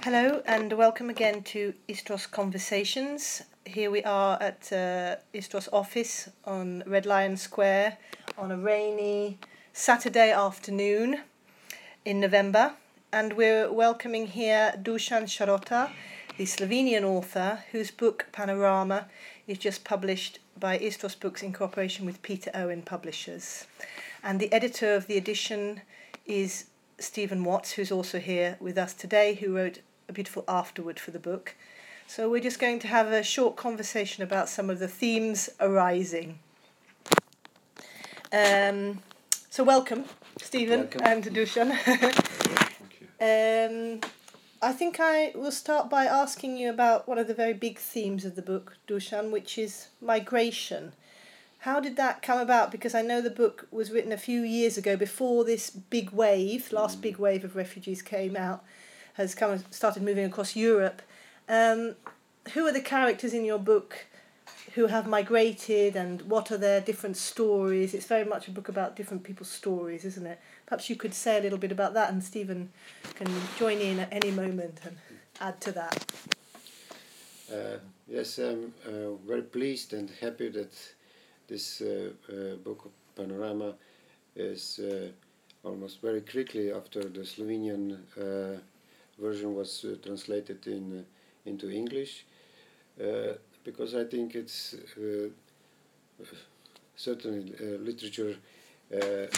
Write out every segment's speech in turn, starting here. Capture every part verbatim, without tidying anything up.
Hello and welcome again to Istros Conversations. Here we are at uh, Istros office on Red Lion Square on a rainy Saturday afternoon in November, and we're welcoming here Dusan Šarota, the Slovenian author whose book Panorama is just published by Istros Books in cooperation with Peter Owen Publishers. And the editor of the edition is Stephen Watts, who's also here with us today, who wrote a beautiful afterword for the book. So we're just going to have a short conversation about some of the themes arising. Um, so welcome, Stephen welcome. and Dusan. Thank you. um, I think I will start by asking you about one of the very big themes of the book, Dusan, which is migration. How did that come about? Because I know the book was written a few years ago, before this big wave, last big wave of refugees came out, has come and started moving across Europe. Um, who are the characters in your book who have migrated, and what are their different stories? It's very much a book about different people's stories, isn't it? Perhaps you could say a little bit about that, and Stephen can join in at any moment and add to that. Uh, yes, I'm uh, very pleased and happy that this uh, uh, book of Panorama is uh, almost very quickly after the Slovenian uh, version was uh, translated in uh, into English, uh, because I think it's uh, certainly uh, literature uh,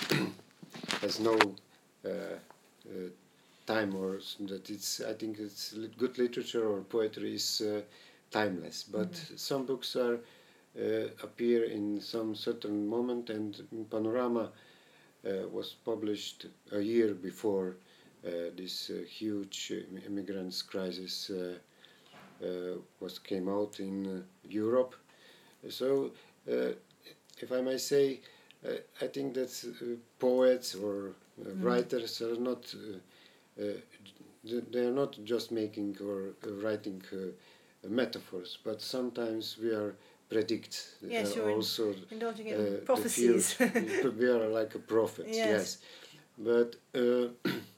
has no uh, uh, time, or that it's. I think it's good literature or poetry is uh, timeless, but mm-hmm. some books are. Uh, appear in some certain moment, and Panorama uh, was published a year before uh, this uh, huge uh, immigrants crisis uh, uh, was came out in uh, Europe. So, uh, if I may say, uh, I think that uh, poets or uh, mm. writers are not uh, uh, they are not just making or uh, writing uh, metaphors, but sometimes we are predict yes, uh, you're also indulging in uh, prophecies. We are like a prophet, yes. yes. But uh,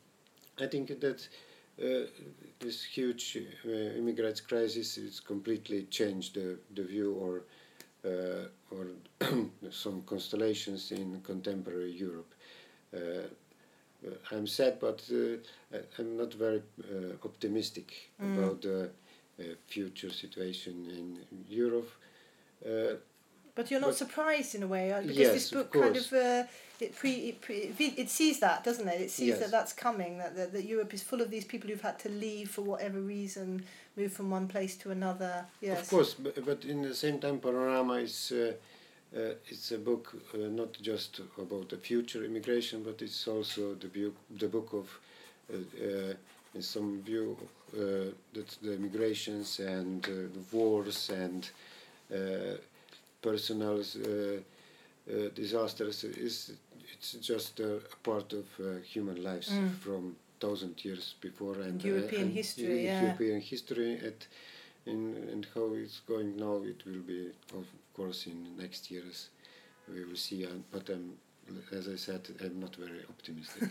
I think that uh, this huge uh, immigrant crisis has completely changed the, the view or uh, or some constellations in contemporary Europe. Uh, I'm sad, but uh, I'm not very uh, optimistic mm. about the uh, future situation in Europe. Uh, but you're not but surprised in a way, because yes, this book of kind of uh, it pre it, pre it sees that, doesn't it? It sees yes. that that's coming. That, that that Europe is full of these people who've had to leave for whatever reason, move from one place to another. Yes, of course, but, but in the same time, Panorama is uh, uh, it's a book uh, not just about the future immigration, but it's also the bu- the book of uh, uh, in some view uh, that the migrations and uh, the wars and Uh, personal uh, uh, disasters is it's just a part of uh, human lives mm. from thousand years before, and European uh, and history, uh, yeah. European history, at in and how it's going now. It will be, of course, in next years we will see. Uh, but um, as I said, I'm not very optimistic.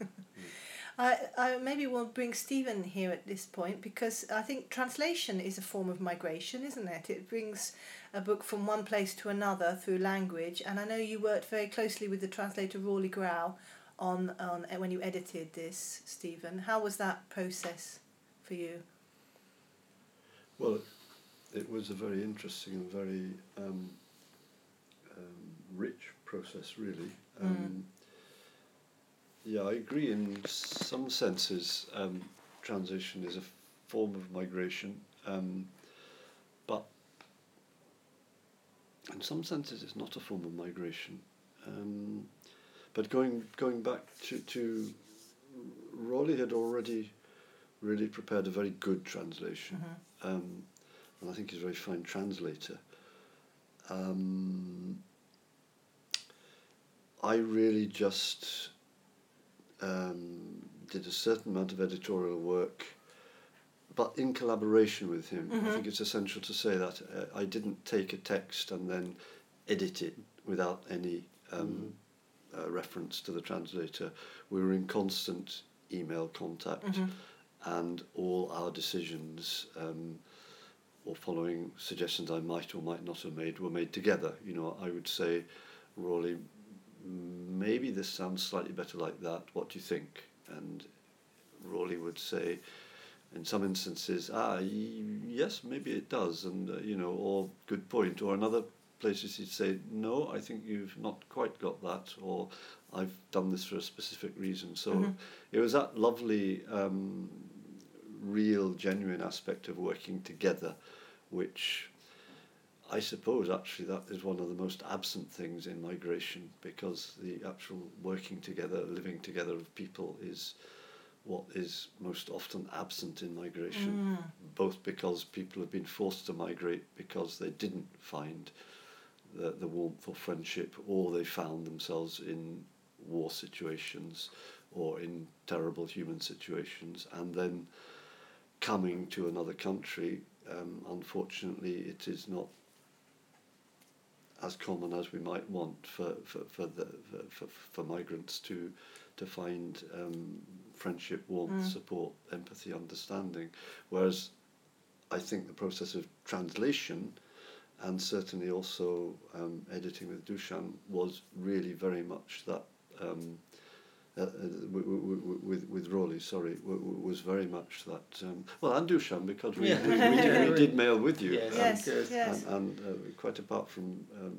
I, I maybe we'll bring Stephen here at this point, because I think translation is a form of migration, isn't it? It brings a book from one place to another through language, and I know you worked very closely with the translator Rawley Grau on, on when you edited this, Stephen. How was that process for you? Well, it was a very interesting and very um, um, rich process, really. Um, mm. Yeah, I agree. In some senses, um, transition is a form of migration, um, but in some senses, it's not a form of migration. Um, but going going back to, to Rawley had already really prepared a very good translation, mm-hmm. um, and I think he's a very fine translator. Um, I really just Um, did a certain amount of editorial work, but in collaboration with him. Mm-hmm. I think it's essential to say that uh, I didn't take a text and then edit it without any um, mm-hmm. uh, reference to the translator. We were in constant email contact, mm-hmm. and all our decisions, um, or following suggestions I might or might not have made, were made together. You know, I would say, Rawley, maybe this sounds slightly better like that, what do you think? And Rawley would say, in some instances, ah, y- yes, maybe it does, and, uh, you know, or good point. Or in other places he'd say, no, I think you've not quite got that, or I've done this for a specific reason. So Mm-hmm. it was that lovely, um, real, genuine aspect of working together, which I suppose actually that is one of the most absent things in migration, because the actual working together, living together of people is what is most often absent in migration, Mm. both because people have been forced to migrate because they didn't find the, the warmth or friendship, or they found themselves in war situations or in terrible human situations, and then coming to another country, um, unfortunately it is not as common as we might want for for for the for, for migrants to to find um, friendship, warmth, Mm. support, empathy, understanding. Whereas I think the process of translation, and certainly also um, editing with Dushan, was really very much that. Um, uh, uh, with with Rawley, sorry, w- w- was very much that. Um, well, and Dushan, because we, Yeah. we, we, did, we did mail with you. Yes, Yes, good. yes. And, and uh, quite apart from um,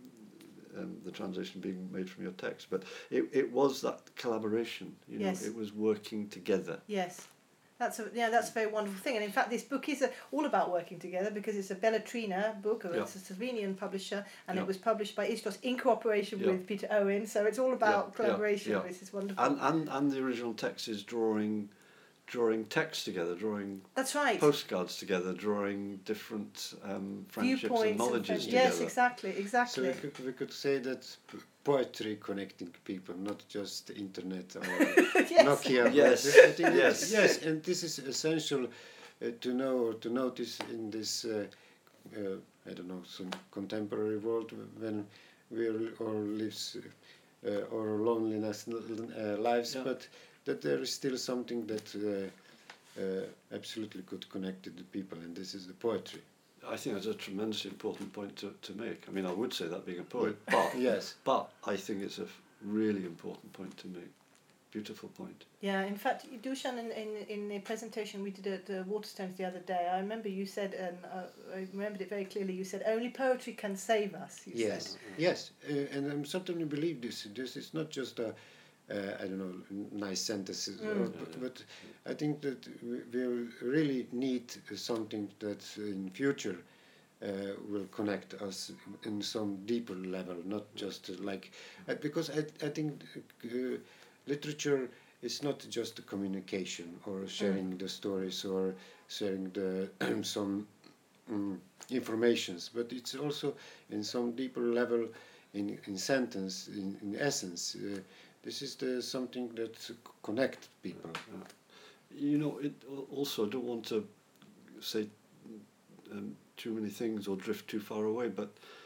um, the translation being made from your text, but it, it was that collaboration, you know, Yes. it was working together. Yes, that's a yeah, that's a very wonderful thing. And in fact, this book is a, all about working together, because it's a Belletrina book, or Yeah. it's a Slovenian publisher, and Yeah. it was published by Istros in cooperation Yeah. with Peter Owen. So it's all about Yeah, collaboration. yeah, yeah. This is wonderful. And, and and the original text is drawing drawing text together, drawing That's right. postcards together, drawing different um, friendships Viewpoints and knowledges friend- together. Yes, exactly, So exactly. we could, we could say that p- poetry connecting people, not just the internet or Yes. Nokia. but Yes. I think Yes. that- yes, and this is essential uh, to know or to notice in this, uh, uh, I don't know, some contemporary world when we all all lives uh, our loneliness uh, lives, Yeah. but that there is still something that uh, uh, absolutely could connect the people, and this is the poetry. I think that's a tremendously important point to, to make. I mean, I would say that being a poet, but Yes. but I think it's a f- really important point to make. Beautiful point. Yeah, in fact, Dushan, in, in, in the presentation we did at the Waterstones the other day, I remember you said, and uh, I remembered it very clearly, you said, only poetry can save us, you Yes, said. yes, uh, and I certainly believe this. This is not just a, uh, I don't know, n- nice sentences, Mm. or, but, but I think that we will really need something that in future uh, will connect us in some deeper level, not just uh, like, uh, because I, I think uh, literature is not just a communication or sharing the stories or sharing the some um, informations, but it's also in some deeper level, in, in sentence, in, in essence. Uh, this is the something that c- connect people. You know, it al- also, I don't want to say um, too many things or drift too far away, but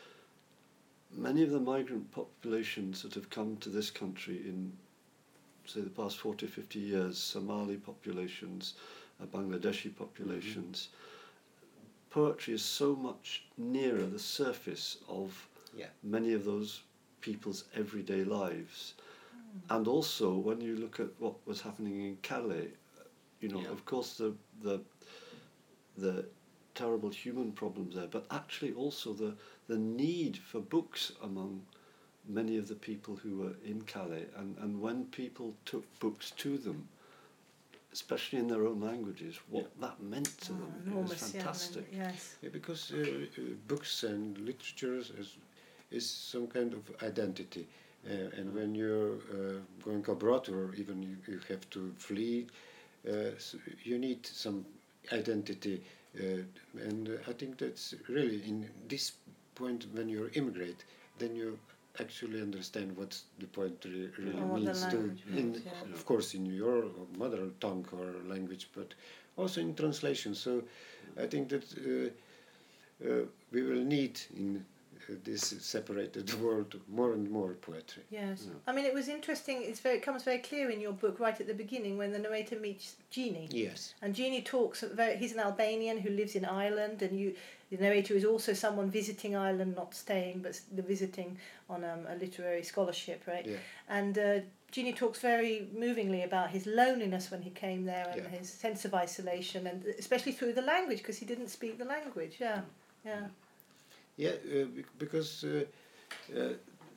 many of the migrant populations that have come to this country in, say, the past forty, fifty years, Somali populations, uh, Bangladeshi populations, poetry is so much nearer the surface of Yeah. many of those people's everyday lives. And also, when you look at what was happening in Calais, uh, you know, Yeah. of course, the the the terrible human problems there, but actually also the the need for books among many of the people who were in Calais, and, and when people took books to them, especially in their own languages, what that meant to Oh, them, it was enormous, yeah, fantastic. and- yes. Yeah, because uh, uh, books and literature is, is some kind of identity. Uh, and when you're uh, going abroad, or even you, you have to flee, uh, so you need some identity. Uh, and uh, I think that's really in this point when you immigrate, then you actually understand what the poetry really Or what the means to, language in, means, yeah. of course, in your mother tongue or language, but also in translation. So I think that uh, uh, we will need in this separated the world to more and more poetry. Yes. Yeah. I mean, it was interesting. It's very, it comes very clear in your book right at the beginning when the narrator meets Jeannie. Yes. And Jeannie talks. Very, he's an Albanian who lives in Ireland, and you, the narrator, is also someone visiting Ireland, not staying, but the visiting on um, a literary scholarship, right? Yeah. And uh, Jeannie talks very movingly about his loneliness when he came there and Yeah. his sense of isolation, and especially through the language, because he didn't speak the language. Yeah, yeah. Yeah, uh, bec- because uh, uh,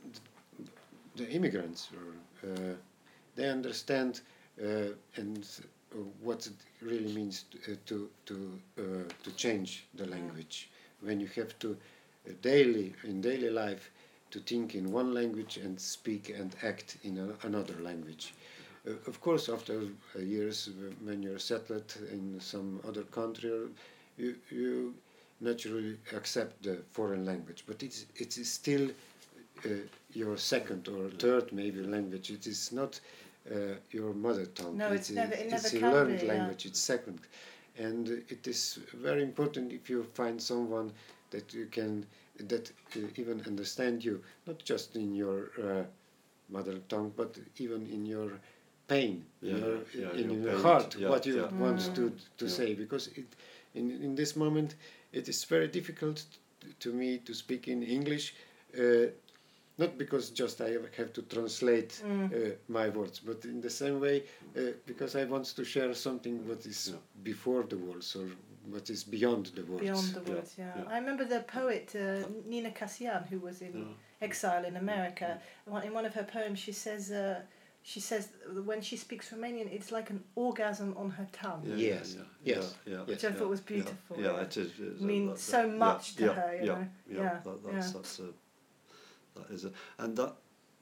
the immigrants, or, uh, they understand uh, and uh, what it really means to uh, to to, uh, to change the language. When you have to uh, daily in daily life to think in one language and speak and act in a, another language. Uh, of course, after uh, years uh, when you're settled in some other country, you you naturally accept the foreign language, but it's it is still uh, your second or third maybe language. It is not uh, your mother tongue. No, it's a- never- it it's never a can learned be, yeah. language. It's second, and uh, it is very important if you find someone that you can that uh, even understand you, not just in your uh, mother tongue, but even in your pain, Yeah, your, yeah, in your your pain, heart, yeah, what you yeah, want yeah. to to Yeah. say, because it, in in this moment it is very difficult t- to me to speak in English, uh, not because just I have have to translate Mm. uh, my words, but in the same way uh, because I want to share something what is Yeah. before the words or what is beyond the words. Beyond the Yeah, words, yeah. yeah. I remember the poet uh, Nina Kassian, who was in Yeah. exile in America. One- In one of her poems, she says, uh, she says that when she speaks Romanian, it's like an orgasm on her tongue. Yeah, Yes, yeah, yes, yeah, yeah, Which I yeah, thought was yeah, beautiful, Yeah, yeah. it is. It is I mean, that- so that- much yeah, to yeah, her, you yeah, know. Yeah, Yeah, that, that's yeah. that's a that is a and that.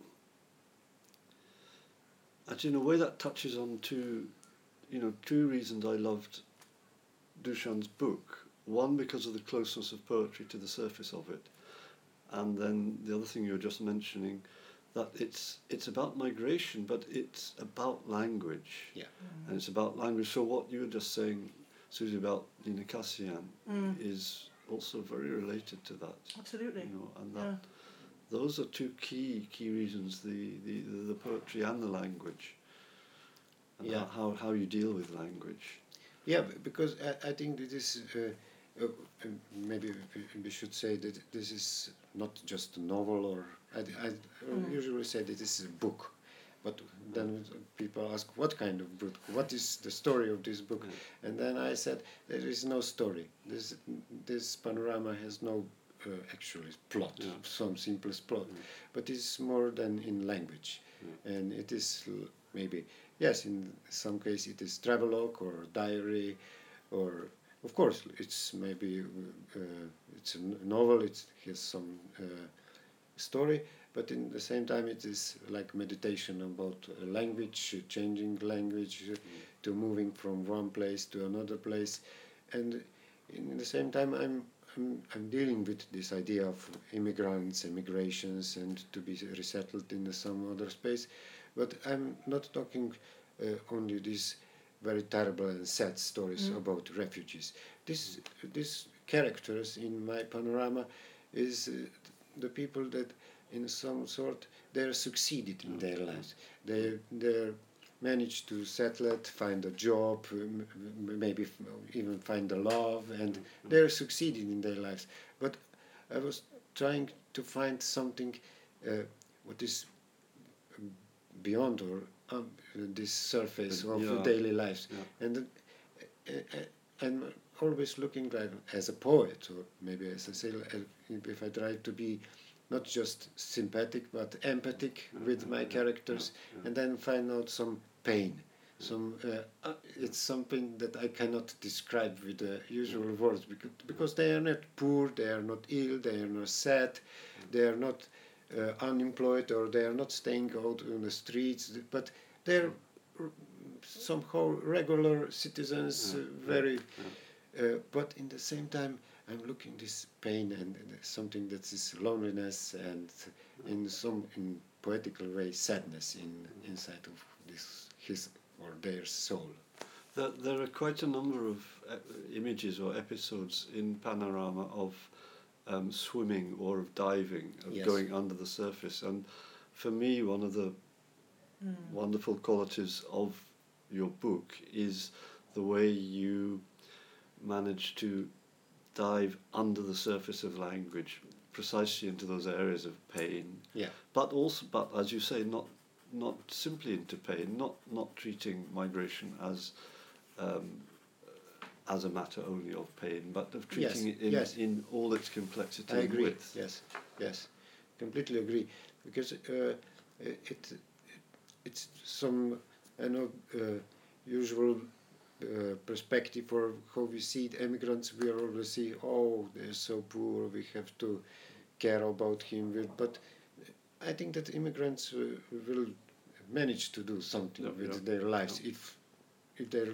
And in a way, that touches on two, you know, two reasons I loved Ducham's book. One, because of the closeness of poetry to the surface of it, and then the other thing you were just mentioning, that it's it's about migration, but it's about language. Yeah. And it's about language. So what you were just saying, Susie, about Nina Kassian, Mm. is also very related to that. Absolutely. You know, and that Yeah. those are two key key reasons: the the, the poetry and the language, and Yeah. how, how how you deal with language. Yeah, b- because I, I think that this, uh, uh, uh, maybe we- we should say that this is not just a novel, or I, I Mm. usually say that this is a book. But then people ask, what kind of book? What is the story of this book? Yeah. And then I said, there is no story. This, this panorama has no uh, actually plot, Yeah. some simplest plot. Yeah. But it's more than in language. Yeah. And it is l- maybe, yes, in some case it is travelogue or diary, or of course it's maybe uh, it's a n- novel, it has some uh, story, but in the same time it is like meditation about uh, language, uh, changing language, uh, to moving from one place to another place, and in the same time I'm I'm, I'm dealing with this idea of immigrants, immigrations, and to be resettled in some other space, but I'm not talking uh, only these very terrible and sad stories Mm. about refugees. This these characters in my panorama is uh, the people that in some sort they are succeeded in their lives. They they managed to settle it, find a job, m- m- maybe f- even find a love, and they are succeeding in their lives. But I was trying to find something uh, what is beyond or um, this surface of Yeah. daily lives, Yeah. and uh, uh, I'm always looking like as a poet, or maybe as a sailor, uh, if I try to be not just sympathetic but empathic with my characters, and then find out some pain. Some uh, uh, it's something that I cannot describe with the usual words, because because they are not poor, they are not ill, they are not sad, they are not uh, unemployed, or they are not staying out on the streets, but they're r- somehow regular citizens, uh, very. Uh, but in the same time, I'm looking this pain and, and something that is loneliness and in some in poetical way sadness in inside of this his or their soul. There, there are quite a number of uh, images or episodes in Panorama of um, swimming or of diving, of Yes. going under the surface. And for me, one of the Mm. wonderful qualities of your book is the way you manage to dive under the surface of language, precisely into those areas of pain. Yeah. But also, but as you say, not not simply into pain, not not treating migration as um, as a matter only of pain, but of treating Yes, it in, yes. in all its complexity I and agree. width. Yes, yes, completely agree. Because uh, it it's some I know uh, usual uh, perspective for how we see the immigrants. We always see, oh, they're so poor. We have to care about him. With, but I think that immigrants uh, will manage to do something Yeah, with yeah, their lives yeah. if if they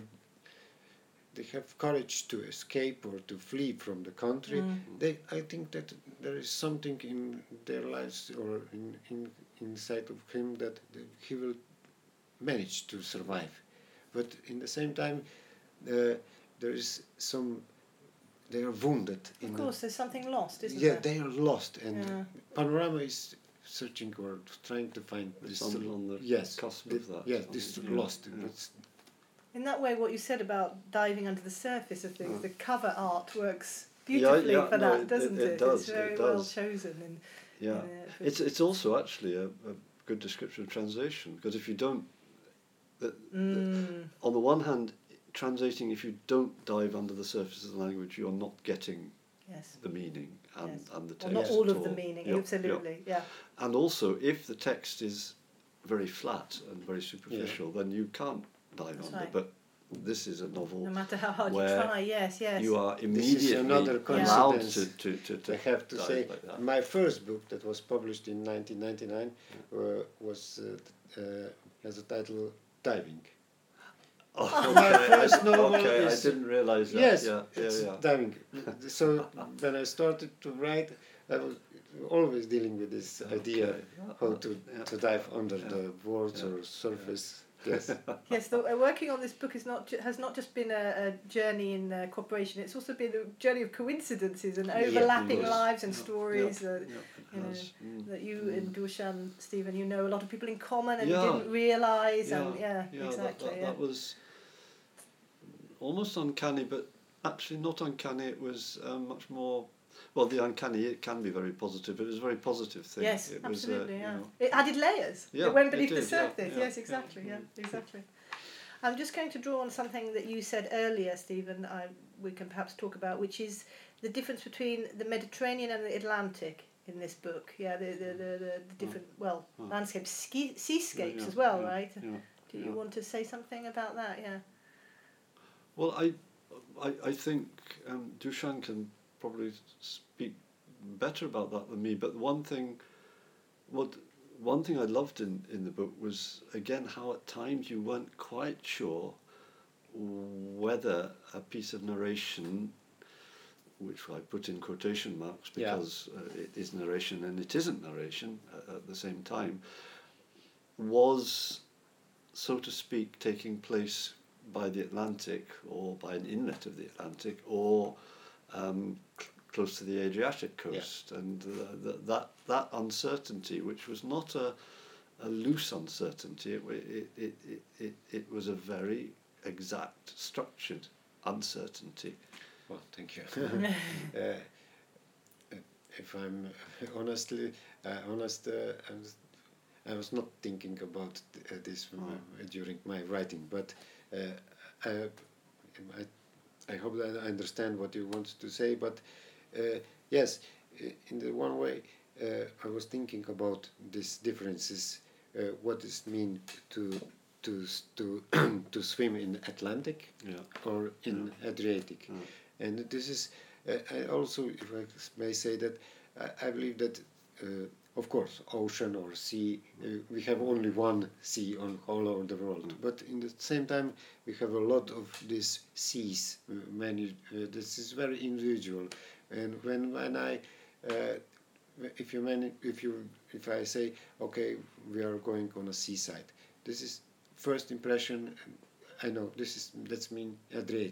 they have courage to escape or to flee from the country. Mm. They, I think that there is something in their lives or in, in inside of him that he will manage to survive. But in the same time, uh, there is some. They are wounded. Of in course, there's something lost, the, isn't yeah, there? they are lost, and Yeah. Panorama is searching or trying to find It's this. on, on the yes, cusp the, of that. yes, on this the- yeah, lost. yeah. It's, In that way, what you said about diving under the surface of things, Mm. the cover art works Yeah, beautifully yeah, for no, that, it- doesn't it- it? it does, It's very it well does. chosen. And, Yeah, and, uh, for- it's it's also actually a, a good description of translation, because if you don't, the, Mm, the, on the one hand, translating, if you don't dive under the surface of the language, you're not getting yes. the meaning and, Yes. and the Well, text not Yes. all at of the all. meaning, Yeah, absolutely, yeah. yeah. And also, if the text is very flat and very superficial, then you can't dive That's under. right. But this is a novel No matter how hard you where try, yes, yes. you are is immediately another allowed coincidence. to, to, to, to I have to dive say, like that. my first book that was published in nineteen ninety-nine uh, was uh, uh, has a title Diving. Oh, My okay, first I, novel okay, I is- didn't realise that. Yes, yeah, yeah, it's yeah. diving. So when I started to write, I was always dealing with this idea Okay. how to, Yeah. to dive under Yeah. the words Yeah. or surface. Yes. Yes, the, uh, working on this book is not ju- has not just been a, a journey in uh, cooperation. It's also been a journey of coincidences and Yeah, overlapping yes. lives and Yeah, stories. Yeah, Uh, yeah, it you know, has. Mm. that you Mm. and Dushan, Stephen, you know a lot of people in common and Yeah. you didn't realise. Yeah, And yeah, yeah, exactly. That, that, yeah. that was almost uncanny, but actually not uncanny. It was um, much more. Well, the uncanny, it can be very positive, but it was a very positive thing. Yes, it was, absolutely. uh, yeah, you know, it added layers. Yeah, it went it beneath the did, yeah, surface. yeah, yes, yeah. exactly. Yeah, Mm. exactly. I'm just going to draw on something that you said earlier, Stephen. I, we can perhaps talk about, which is the difference between the Mediterranean and the Atlantic in this book. Yeah, the the the, the, the different well Oh. landscapes, ski, seascapes yeah, as well, yeah, right? Yeah. Do you yeah. want to say something about that? Yeah. Well, I, I, I think um, Dushan can probably speak better about that than me. But one thing, what one thing I loved in, in the book was again how at times you weren't quite sure whether a piece of narration, which I put in quotation marks Yeah. because uh, it is narration and it isn't narration uh, at the same time, was, so to speak, taking place by the Atlantic or by an inlet of the Atlantic or um, cl- close to the Adriatic coast. Yeah. And uh, th- that, that uncertainty, which was not a, a loose uncertainty, it, it, it, it, it, it was a very exact, structured uncertainty. Well, thank you. uh, if I'm honestly uh, honest, uh, I, was, I was not thinking about th- uh, this Oh. uh, during my writing, but uh, I, I, I hope that I understand what you want to say. But uh, yes, in the one way, uh, I was thinking about these differences. Uh, what does it mean to to to to swim in Atlantic Yeah. or in Yeah. Adriatic? Yeah. And this is, uh, I also, if I may say that, I, I believe that, uh, of course, ocean or sea, uh, we have only one sea on all over the world. Mm. But in the same time, we have a lot of these seas. Uh, many. Uh, this is very individual. And when when I, uh, if you many, if you if I say, okay, we are going on a seaside, this is first impression. I know this is, let's mean Adriatic.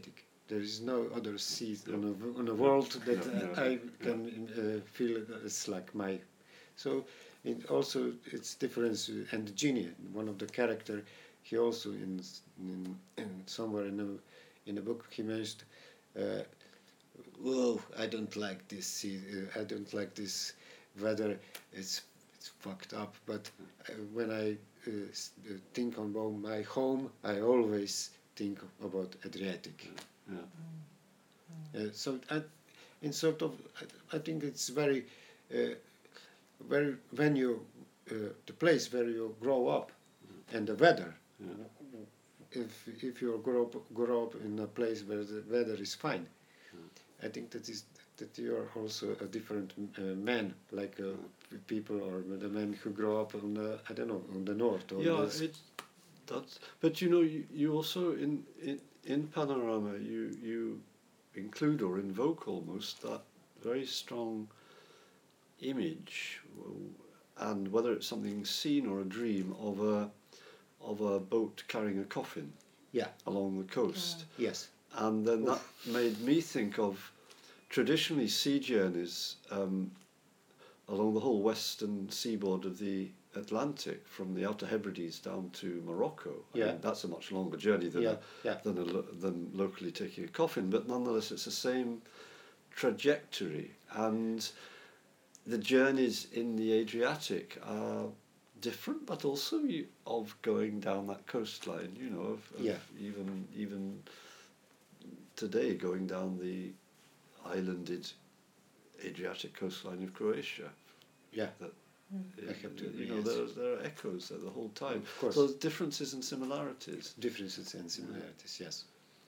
There is no other sea on a, on a world that Yeah, uh, yeah. I can uh, feel it's like my. So it also it's difference. uh, And Genie, one of the character, he also in, in, in somewhere in a in a book he mentioned. Uh, Whoa! I don't like this sea. Uh, I don't like this weather. It's it's fucked up. But uh, when I uh, s- uh, think about my home, I always think about Adriatic. Yeah. Uh, so I, in sort of, I, I think it's very, uh, very when you uh, the place where you grow up, and the weather. Yeah. If if you grow up grow up in a place where the weather is fine, I think that is that you are also a different uh, man, like uh, p- people or the men who grow up on the I don't know on the north or Yeah, the s- it that's. But you know, you, you also in, in in Panorama you you include or invoke almost that very strong image, w- and whether it's something seen or a dream of a of a boat carrying a coffin yeah along the coast, yes and then that Oof. made me think of traditionally sea journeys um, along the whole western seaboard of the Atlantic, from the Outer Hebrides down to Morocco. I Yeah. mean, that's a much longer journey than yeah a, yeah than a, lo- than locally taking a coffin, but nonetheless, it's the same trajectory, and the journeys in the Adriatic are different, but also you, of going down that coastline. You know, of, of Yeah. even even today going down the islanded Adriatic coastline of Croatia. yeah That I have to you agree, know, yes. there there are echoes there the whole time. Of course. So there's differences and similarities. differences and similarities yes.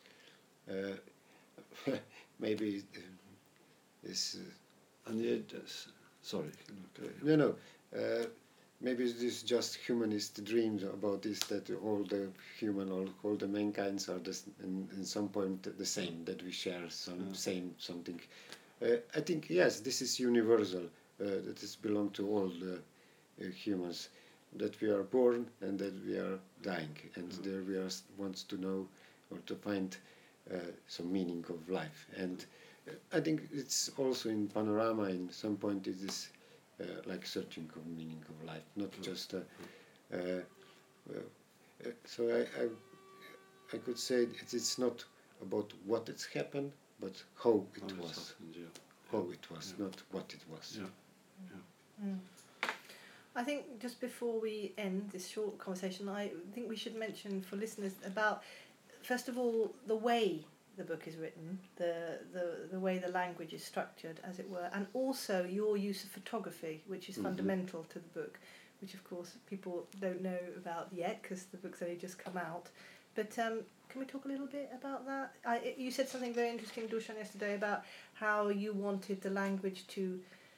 Uh, maybe uh, this uh, And the Ad- s- sorry, okay. no no. Uh, Maybe this just humanist dreams about this that all the human or all the mankind's are this in, in some point the same, that we share some Yeah. same something. Uh, I think yes, this is universal. Uh, that is belong to all the uh, humans, that we are born and that we are dying, and Yeah. there we are s- wants to know or to find uh, some meaning of life. And uh, I think it's also in Panorama. In some point, it is. Uh, like searching of meaning of life, not just. Uh, uh, uh, uh, so I, I, I could say it, it's not about what has happened, but how it How it was, happened, yeah. how it was, Yeah. not what it was. Yeah. Mm. I think just before we end this short conversation, I think we should mention for listeners about, first of all, the way the book is written, the, the, the way the language is structured, as it were, and also your use of photography, which is Mhm. fundamental to the book, which of course people don't know about yet because the book's only just come out. But um, can we talk a little bit about that? I, you said something very interesting, Dusan, yesterday about how you wanted the language to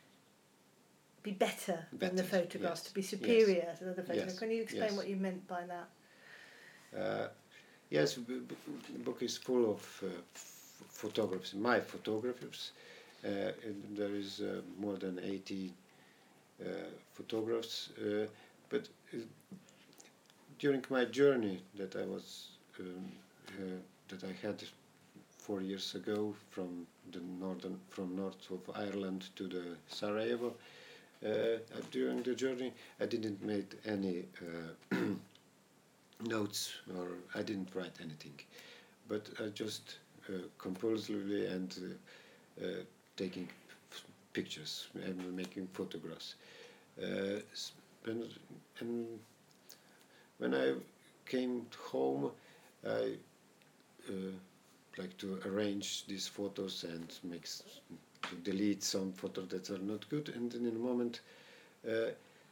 be better, than the Better, photographs, yes, to be superior yes, to the photographs. yes, Can you explain yes. what you meant by that? Uh, yes, b- b- the book is full of uh, f- photographs, my photographs. Uh, and there is uh, more than eighty uh, photographs. Uh, but uh, during my journey that I was um, uh, that I had four years ago from the northern from north of Ireland to the Sarajevo, uh, during the journey I didn't make any uh, notes, or I didn't write anything, but I just uh, compulsively and uh, uh, taking f- pictures and making photographs. Uh, s- and, and when I came home, I uh, like to arrange these photos and make s- to delete some photos that are not good. And then in a moment, uh,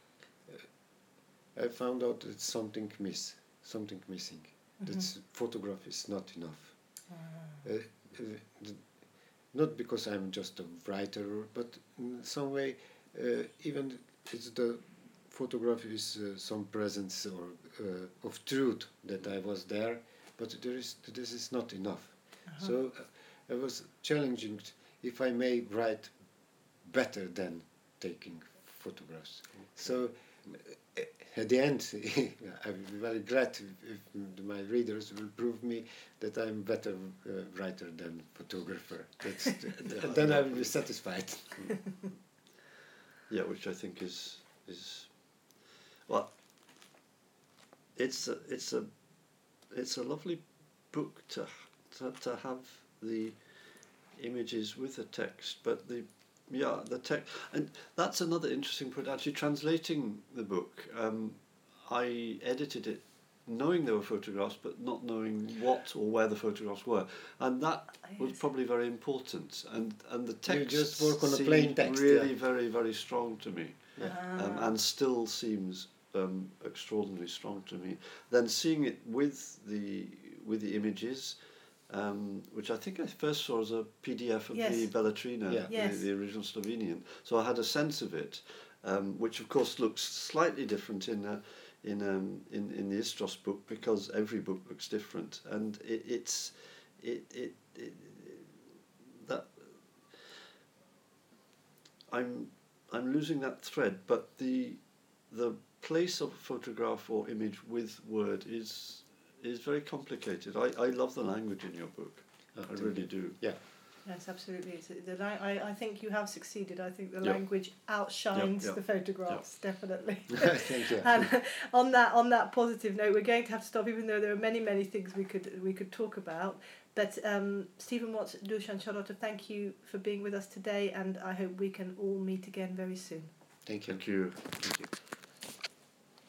I found out that something miss, something missing. That photograph is not enough. Uh, uh, th- not because I'm just a writer, but in some way, uh, even it's the photograph is uh, some presence or uh, of truth that I was there, but there is this is not enough. So uh, I was challenging t- if I may write better than taking photographs. So at the end, I'm very glad if, if my readers will prove me that I'm better uh, writer than photographer. That's, then I will be satisfied. Yeah, which I think is is well. It's a it's a it's a lovely book to to, to have the images with the text, but the yeah the text, and that's another interesting point. Actually, translating the book, um, I edited it knowing there were photographs, but not knowing what or where the photographs were, and that was probably very important. And and the text you just work on a seemed plain text, really yeah. very very strong to me, Yeah. um, and still seems um, extraordinarily strong to me. Then seeing it with the with the images. Um, which I think I first saw as a P D F of Yes. the Bellatrina, Yeah. the, Yes. the original Slovenian. So I had a sense of it, um, which of course looks slightly different in uh, in, um, in in the Istros book, because every book looks different, and it, it's it, it it that I'm I'm losing that thread, but the the place of photograph or image with word is. is very complicated. I, I love the language in your book. Oh, I thank really you. do. Yeah. Yes, absolutely. It's, the, la- I, I think you have succeeded. I think the Yep. language outshines Yep, yep. the photographs, definitely. Thank you. And on that on that positive note, we're going to have to stop, even though there are many many things we could we could talk about. But um, Stephen Watts, Dusan Charlotte, thank you for being with us today, and I hope we can all meet again very soon. Thank you. Thank you. Thank you.